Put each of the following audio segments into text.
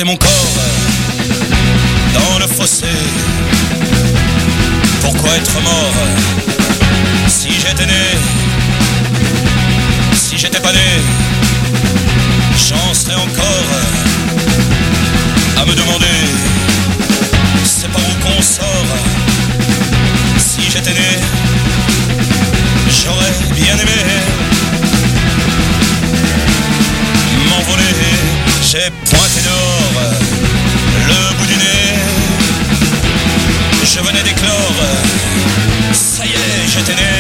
jeter mon corps dans le fossé. Pourquoi être mort si j'étais né? Si j'étais pas né, j'en serais encore à me demander c'est par où qu'on sort. Si j'étais né, j'aurais bien aimé m'envoler. J'ai pointé dehors le bout du nez. Je venais d'éclore, ça y est, j'étais né.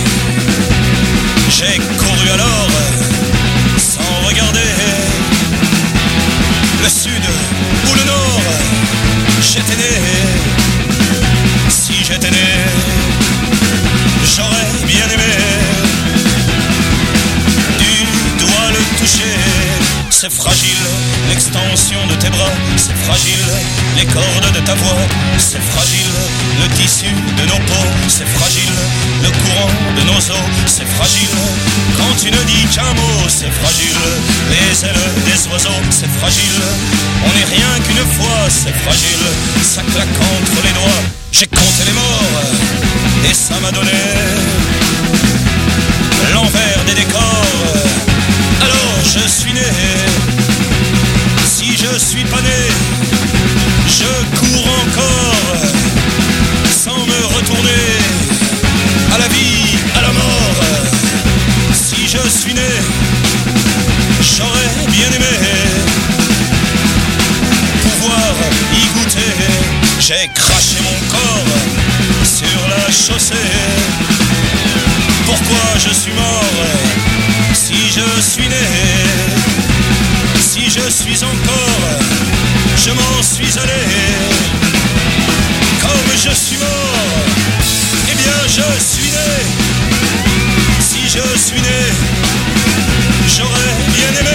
J'ai couru alors, sans regarder le sud ou le nord. J'étais né. Si j'étais né, j'aurais bien aimé du doigt le toucher. C'est fragile, l'extension de tes bras. C'est fragile, les cordes de ta voix. C'est fragile, le tissu de nos peaux. C'est fragile, le courant de nos os. C'est fragile, quand tu ne dis qu'un mot. C'est fragile, les ailes des oiseaux. C'est fragile, on n'est rien qu'une fois. C'est fragile, ça claque entre les doigts. J'ai compté les morts et ça m'a donné l'envers des décors. Alors je suis né. Si je suis pas né, je cours encore sans me retourner à la vie, à la mort. Si je suis né, j'aurais bien aimé pouvoir y goûter. J'ai craché mon corps sur la chaussée. Pourquoi je suis mort si je suis né? Si je suis encore, je m'en suis allé. Comme je suis mort, eh bien je suis né. Si je suis né, j'aurais bien aimé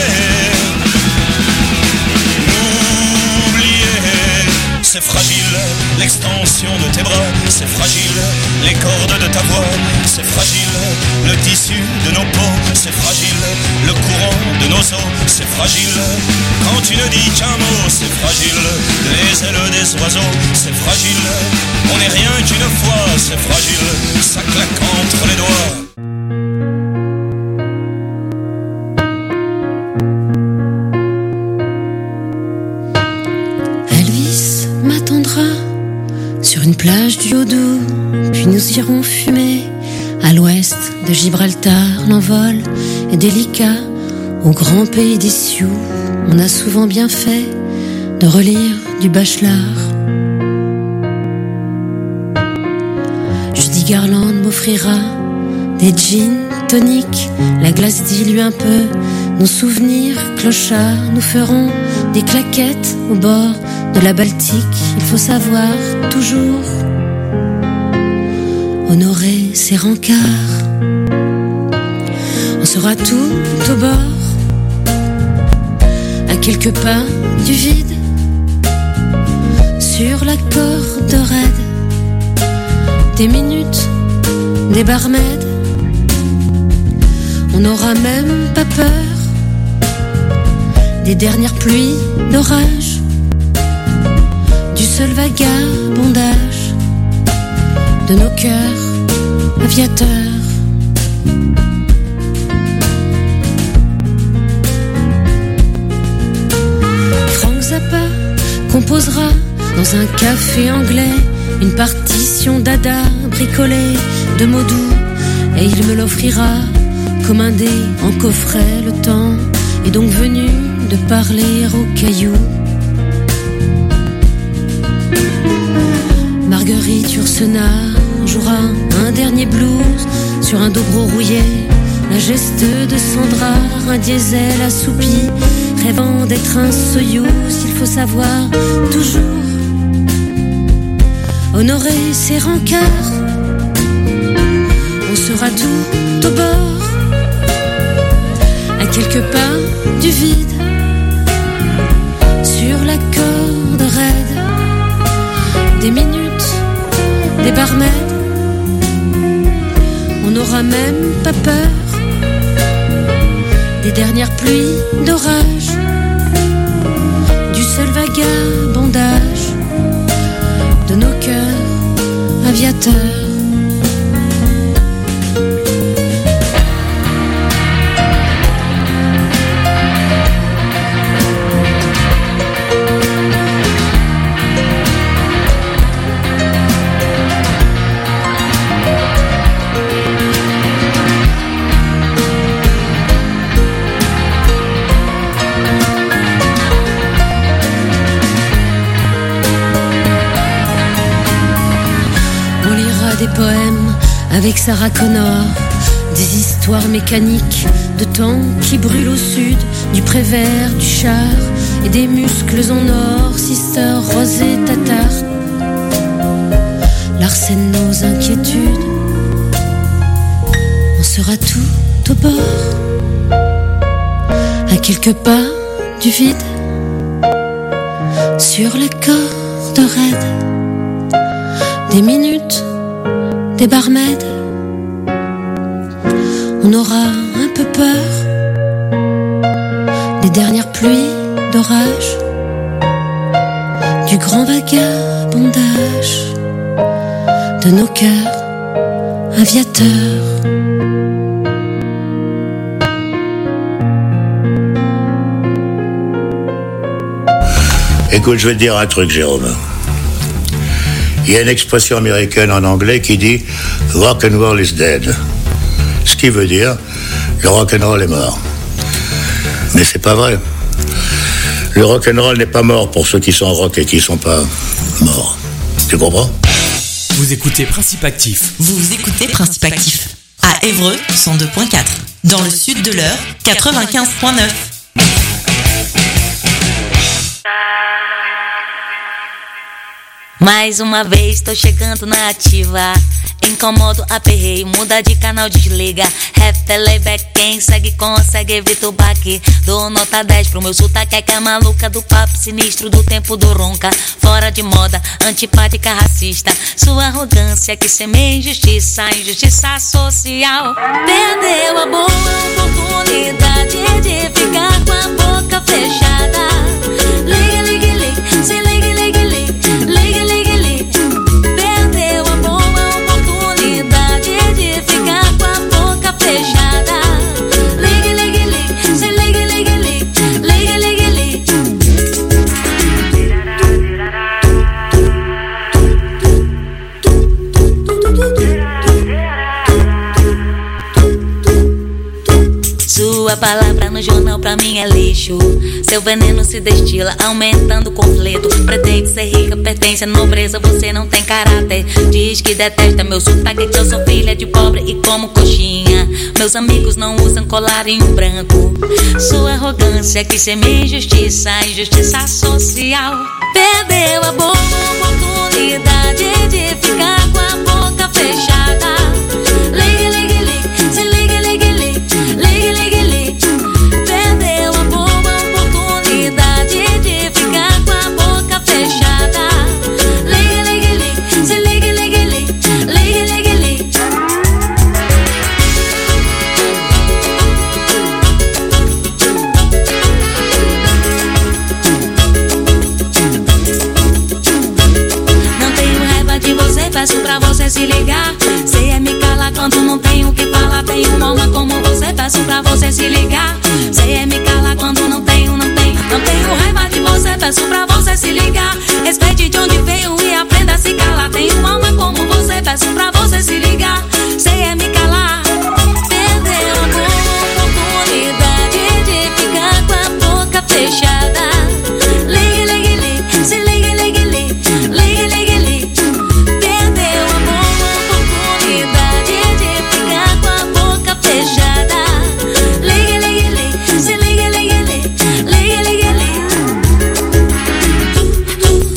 c'est fragile, l'extension de tes bras. C'est fragile, les cordes de ta voix. C'est fragile, le tissu de nos peaux. C'est fragile, le courant de nos os. C'est fragile, quand tu ne dis qu'un mot. C'est fragile, les ailes des oiseaux. C'est fragile, on n'est rien qu'une fois. C'est fragile, ça claque entre les doigts. Sur une plage du Haut-Doubs, puis nous irons fumer. À l'ouest de Gibraltar, l'envol est délicat. Au grand pays des Sioux, on a souvent bien fait de relire du Bachelard. Judy Garland m'offrira des gin toniques. La glace dilue un peu nos souvenirs clochards. Nous ferons des claquettes au bord de la Baltique. Il faut savoir toujours honorer ses rencarts. On sera tout au bord, à quelques pas du vide, sur la corde raide, des minutes, des barmaids. On n'aura même pas peur des dernières pluies d'orage, du seul vagabondage de nos cœurs aviateurs. Frank Zappa composera dans un café anglais une partition d'Ada bricolée de mots doux, et il me l'offrira commandé en coffret. Le temps est donc venu de parler aux cailloux. Marguerite Yourcenar jouera un dernier blues sur un dobro rouillé. La geste de Sandra, un diesel assoupi, rêvant d'être un Soyouz. Il faut savoir toujours honorer ses rencarts. On sera tout au bord, à quelques pas du vide, sur la corde raide, des minutes, des barmaids. On n'aura même pas peur des dernières pluies d'orage, du seul aviateur. Des poèmes avec Sarah Connor, des histoires mécaniques de temps qui brûlent au sud, du Prévert, du char et des muscles en or, Sister Rosée Tatar, Larsen nos inquiétudes, on sera tout au bord, à quelques pas du vide, sur les cordes raides, des minutes, des barmaids, on aura un peu peur des dernières pluies d'orage, du grand vagabondage de nos cœurs aviateurs. Écoute, je vais te dire un truc, Jérôme. Il y a une expression américaine en anglais qui dit « rock and roll is dead ». Ce qui veut dire « le rock and roll est mort ». Mais c'est pas vrai. Le rock and roll n'est pas mort pour ceux qui sont rock et qui sont pas morts. Tu comprends ? Vous écoutez Principe Actif. Vous écoutez Principe Actif. À Évreux, 102.4. Dans le sud de l'Eure, 95.9. Mais uma vez tô chegando na ativa, incomodo, aperrei, muda de canal, desliga. Rap, playback, quem segue consegue, evita o baque. Dou nota 10 pro meu sotaque, que é maluca do papo sinistro do tempo do ronca. Fora de moda, antipática, racista. Sua arrogância que semeia injustiça, injustiça social. Perdeu a boa oportunidade de ficar com a boca fechada. Liga, liga, liga, se liga, liga, liga. Liga, liga, liga. Perdeu a boa oportunidade de ficar com a boca fechada. Liga, liga, liga. Se liga, liga, liga. Liga, liga, liga. Sua palavra no jornal pra mim é lixo. Seu veneno se destila, aumentando o conflito. Pretende ser rica, pertence à nobreza, você não tem caráter. Diz que detesta meu sotaque, que eu sou filha de pobre e como coxinha. Meus amigos não usam colarinho branco. Sua arrogância que semeia injustiça, injustiça social. Perdeu a boa oportunidade de ficar com a boca fechada. Liga, liga, liga, se liga, liga, liga. Liga, liga, liga. Perdeu a boa oportunidade de ficar com a boca fechada. Liga, liga, liga. Se liga, liga, liga. Liga, liga, liga. Não tenho raiva de você, peço pra você se ligar. Cê é me cala quando não tenho o que falar. Tenho uma alma como você, peço pra você se ligar. Cê é me cala quando não tenho raiva de você, peço pra você se ligar. Respeite de onde veio e aprenda a se calar. Tenho uma alma como você, peço pra você se ligar. Cê é me calar. Perdeu a boa oportunidade de ficar com a boca fechada. Liga, liga, liga, se liga, liga, liga. Liga, liga, liga. Perdeu a boa oportunidade de ficar com a boca fechada. Liga, liga, liga, se liga, liga, liga. Liga, liga, liga.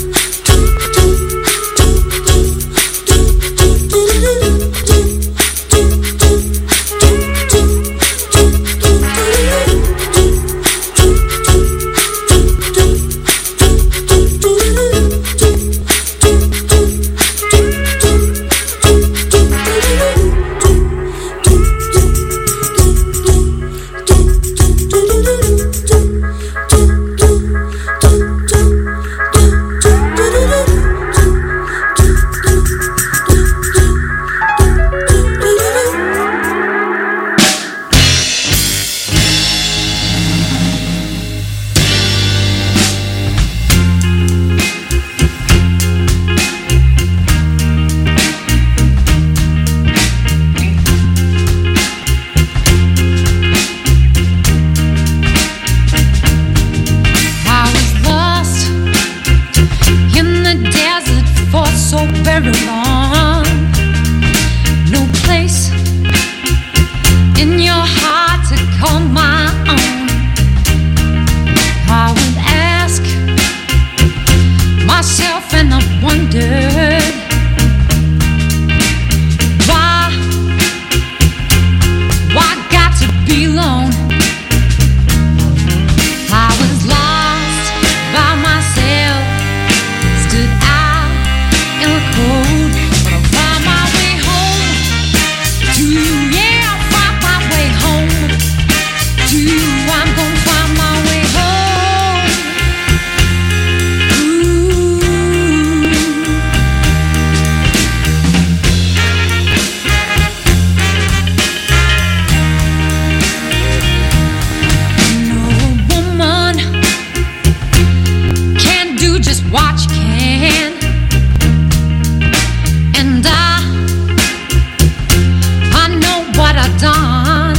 done.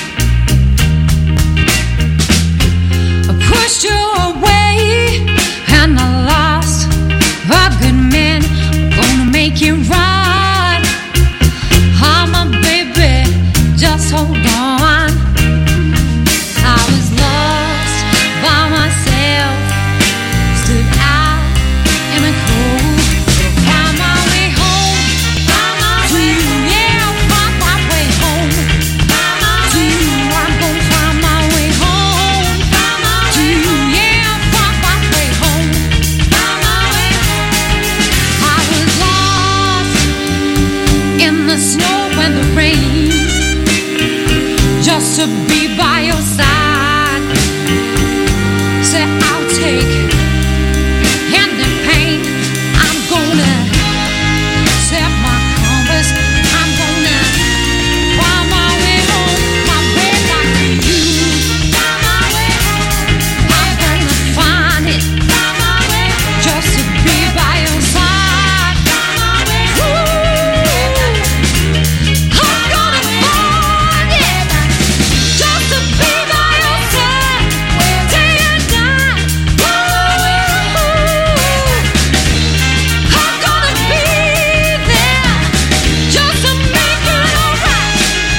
I pushed you away and I lost a good man. I'm gonna make it right. Oh, my baby, just hold on. I was lost by myself, stood out in the cold. Find my way home to you, yeah, find my way home to you. I'm gonna find my way home to you, yeah, find my way home. I was lost in the snow and the rain, just to be by your side. Say I'll take any pain. I'm gonna set my compass. I'm gonna find my way home, my way back to you. I'm gonna find it, just to be by your side. Ooh, I'm gonna find it, just to be by your side, day and night. Ooh, I'm gonna be there, just to make it alright.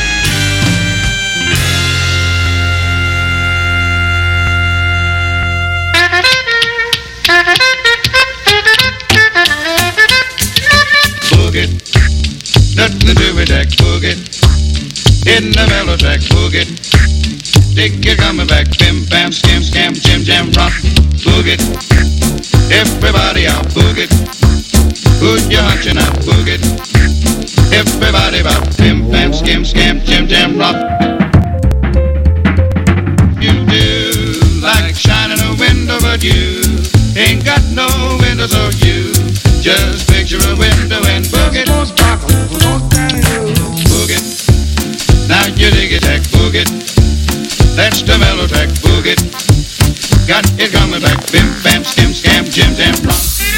Boogie, nothing to do with that boogie. In the mellow track boogie, dig it coming back, bim bam, skim scam, jim jam rock. Boogie, everybody out boogie. Put your hunching out boogie. Everybody about bim bam, skim scam, jim jam rock. You do like shining a window, but you ain't got no window, so you just picture a window and boogie. Boogie. Now you dig it, that boogie. That's the mellow track boogie. Got it coming back, bim bam, skim scam, jim jam rock.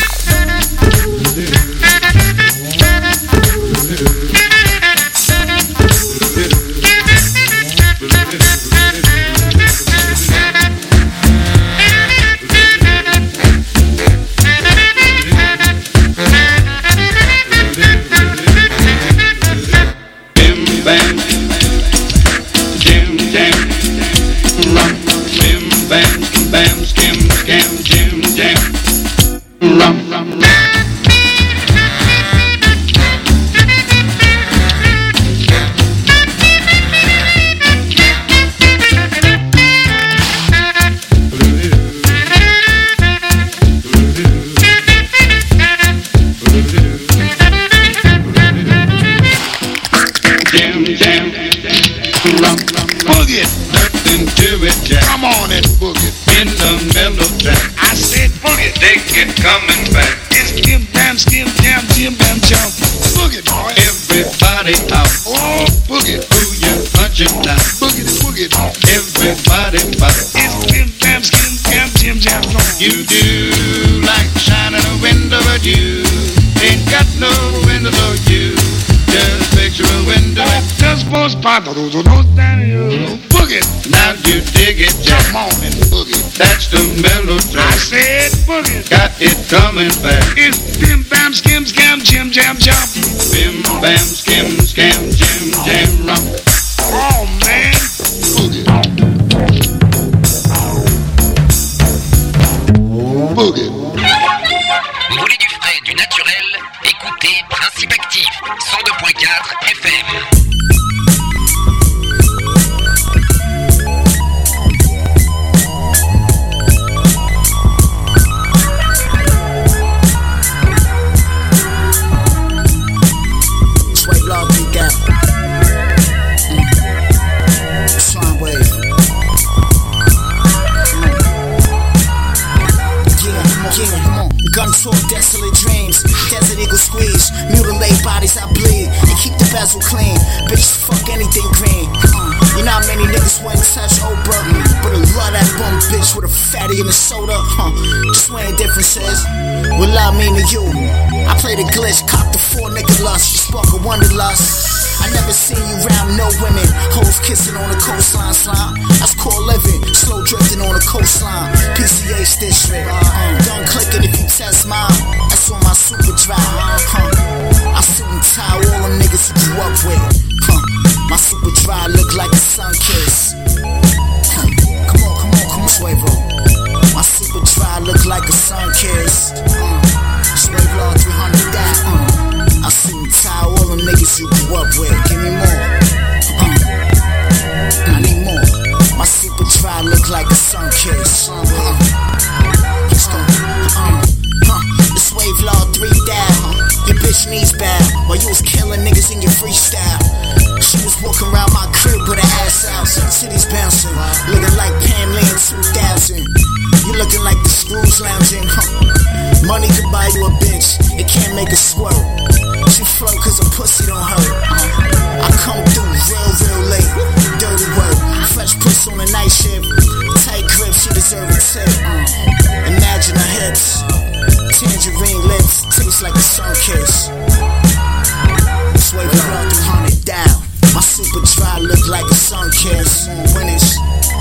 Bim bam, jim jam rock. Bim bam, bam, skim scam, jim jam rock. Jam jam rock. Boogie, nothing to it, Jack. Come on and boogie in the mellow track. I said boogie, they get coming back. It's skim bam, skim jam, jim bam jump. Boogie boy, everybody out. Oh boogie, who you punching now? Boogie, boogie, everybody out. It's skim bam, skim jam, jim jam. You do like shining a window, but you ain't got no window, so you just picture a window and just post boogie. Now you dig it, Jack. Come on and boogie. That's the mellow track. I said boogie. Got it coming back. It's bim bam skim scam jim jam jump. Bim bam skim scam jim jam rock. Oh man, boogie. Boogie. Vous voulez du frais, du naturel? Écoutez Principe Actif, 102.4 FM. Desolate dreams, desert eagle squeeze, mutilate bodies I bleed, and keep the bezel clean. Bitches fuck anything green. You know how many niggas wouldn't touch Oprah, but I love that bum bitch with a fatty in the soda. Just weighing differences. What love mean to you? I play the glitch, cop the 4 nigga lust, you spark a wanderlust. I never seen you round no women. hoes kissing on the coastline slime. That's called living, slow drifting on the coastline. PCH district, done clicking if you test mine. That's on my super drive. I suit and tie all them niggas you grew up with. My super dry look like a sun kiss. Come on, Suevo. My super dry look like a sun kiss. Suevo 300 that. I suit and tie all them niggas you grew up with. Give me more. I need more. My super dry look like a sun kiss. Let's go. This wave law 3 down. Your bitch knees bad while you was killing niggas in your freestyle. She was walking around my crib with her ass out. City's bouncing, looking like Pam Lee in 2000. You looking like the Screws lounging. Money could buy you a bitch, it can't make her squirt. She float cause her pussy don't hurt. I come through real late. Dirty work, fresh puss on a night shift. Tight grip, she deserve a tip. Imagine her hips, tangerine lips, taste like a sun kiss. Sway around 300 down. My super dry look like a sun kiss. Winners.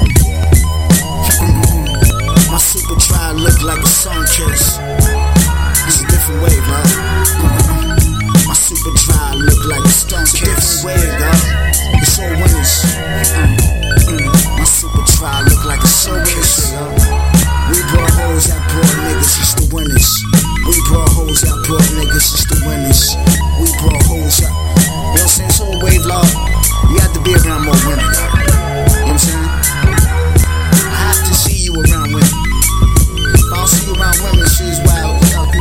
My super dry look like a sun kiss. It's a different wave, huh? My super dry look like a sun kiss. It's a different wave, huh? It's all winners. My super dry look like a sun kiss. We brought hoes that brought niggas, it's the winners. We brought hoes that brought niggas, it's the winners. We brought hoes that. You know what I'm saying? It's all wave law. You have to be around more women, yo. You know what I'm saying? I have to see you around women. If I don't see you around women, she's wild.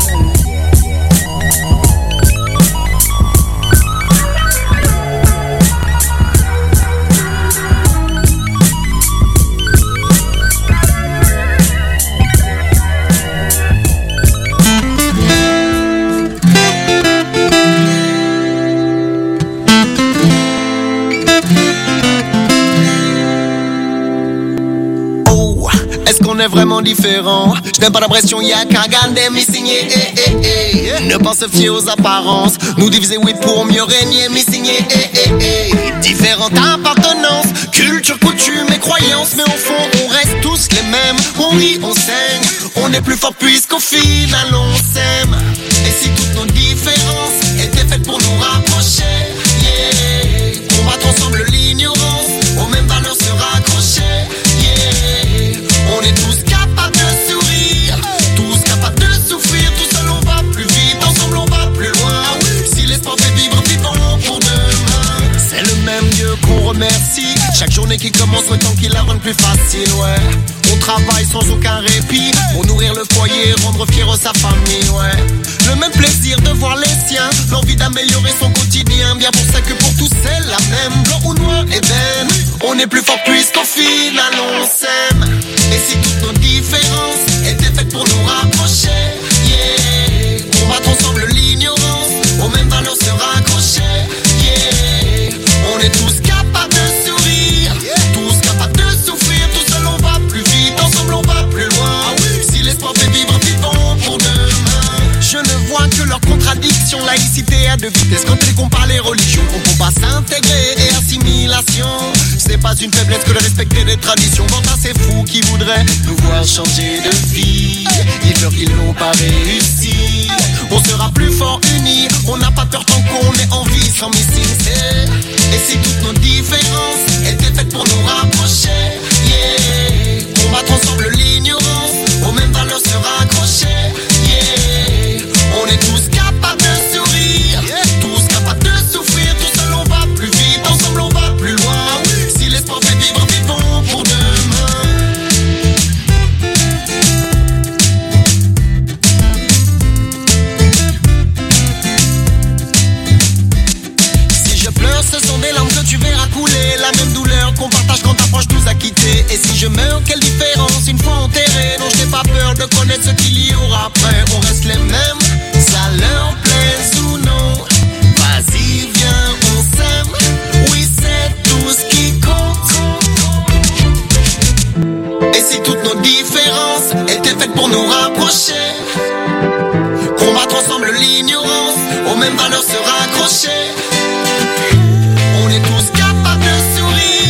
On est vraiment différent. Je n'aime pas la pression, y'a qu'à garder mes signer. Ne pas se fier aux apparences. Nous diviser oui pour mieux régner, mes signer. Différentes appartenances, culture, coutume et croyances. Mais au fond, on reste tous les mêmes. On rit, on saigne. On est plus fort puisqu'au final on s'aime. Et si toutes nos différences étaient faites pour nous rapprocher, combattre ensemble l'ignorance, aux mêmes valeurs se raccrocher. On est tous capables de sourire, tous capables de souffrir. Tout seul on va plus vite, ensemble on va plus loin. Si l'espoir fait vivre, vivons pour demain. C'est le même Dieu qu'on remercie. Chaque journée qui commence, souhaitant qu'il la rende plus facile, ouais. On travaille sans aucun répit pour nourrir le foyer, rendre fier sa famille, ouais. Le même plaisir de voir les siens, l'envie d'améliorer son quotidien. Bien pour ça que pour tous c'est la même. Blanc ou noir, ébène, on est plus fort puisqu'au final on s'aime. Et si toutes nos différences étaient faites pour nous rapprocher, combattre ensemble l'ignorance, aux mêmes valeurs se raccrocher, on est tous capables de sourire, tous capables de souffrir. Tout seul on va plus vite, ensemble on va plus loin. Si l'espoir fait vivre, vivons pour demain. Je ne vois que leurs contradictions, laïcité à deux vitesses. Quand ils comparent les religions, on combat s'intégrer et assimilation. C'est pas une faiblesse que de respecter les traditions. Quant à ces fous qui voudraient nous voir changer de vie, dis-leur qu'ils n'ont pas réussi. On sera plus fort unis, on n'a pas peur tant qu'on est en vie sans missing. Et si toutes nos différences étaient faites pour nous rapprocher, combattre ensemble l'ignorance, aux mêmes valeurs se raccrocher, on est tous capables de sourire, tous capables de souffrir. Tout seul on va plus vite, ensemble on va plus loin. Si l'espoir fait vivre, vivons pour demain. Si je pleure, ce sont des larmes que tu verras couler. La même douleur qu'on partage quand ta proche nous a quittés. Et si je meurs, quelle différence une fois enterré. Non, je n'ai pas peur de connaître ce qu'il y aura après. On reste les mêmes, ça leur plaise ou non. Vas-y, viens, on s'aime. Oui, c'est tout ce qui compte. Et si toutes nos différences étaient faites pour nous rapprocher, combattre ensemble l'ignorance, aux mêmes valeurs se raccrocher, on est tous capables de sourire.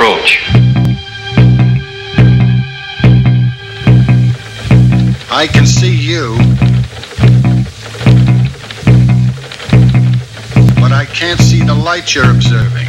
approach. I can see you, but I can't see the light you're observing.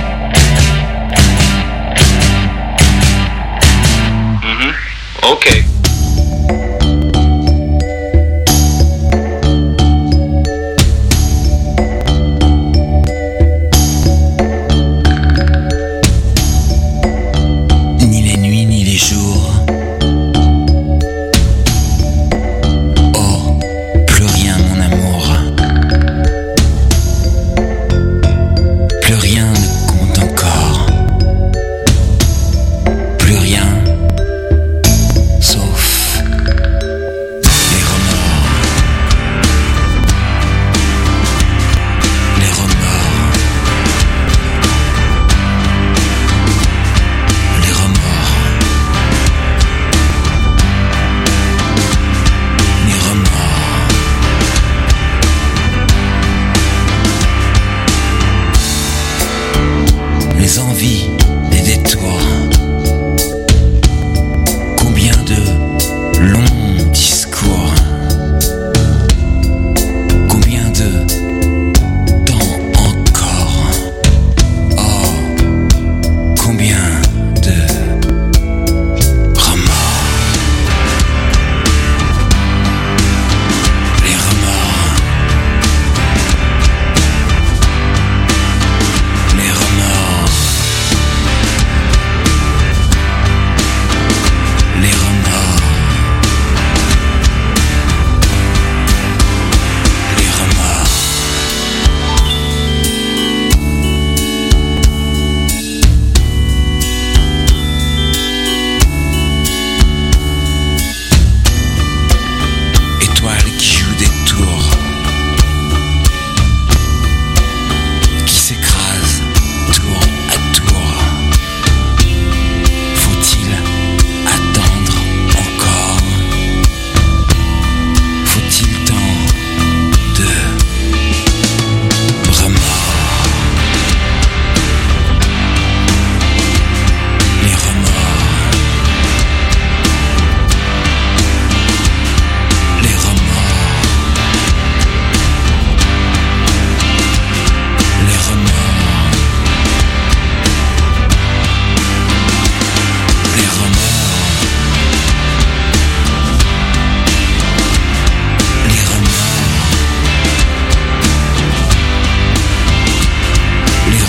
Okay.